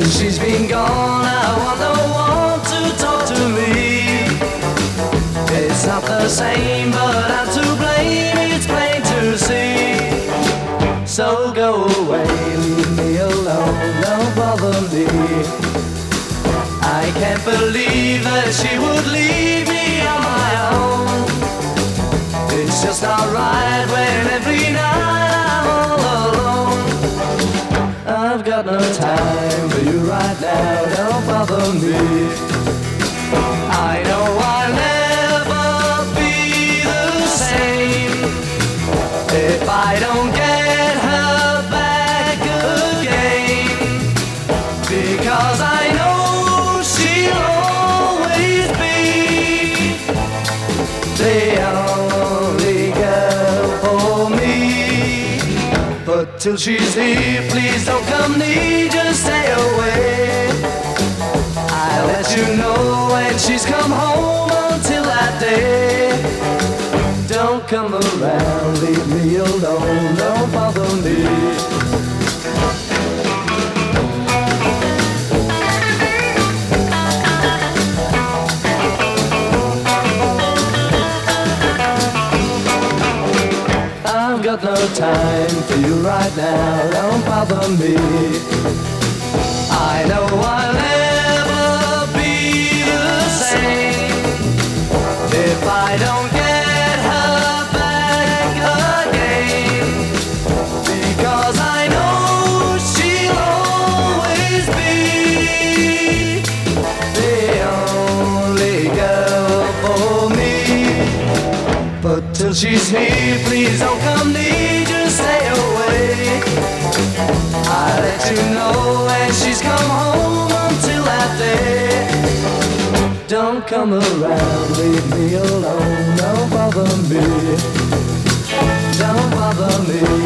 She's been gone, I want no one to talk to me. It's not the same, but I'm to blame, it's plain to see. So go away, leave me alone, don't bother me. I can't believe that she would leave me on my own. It's just not right when every night I'm all alone. I've got no time for you right now, don't bother me. I know I'll never be the same if I don't get her back again, because I know she'll always be the only girl for me. But till she's here, please don't come near, just stay away. I'll let you know when she's come home. Until that day, don't come around, leave me alone, don't bother me. I've got no time for you right now, don't bother me. I know I'll never be the same if I don't get her back again, because I know she'll always be the only girl for me. But till she's here, please don't come near, just stay away. I'll let you know when she's come home. Until that day, don't come around, leave me alone, don't bother me. Don't bother me.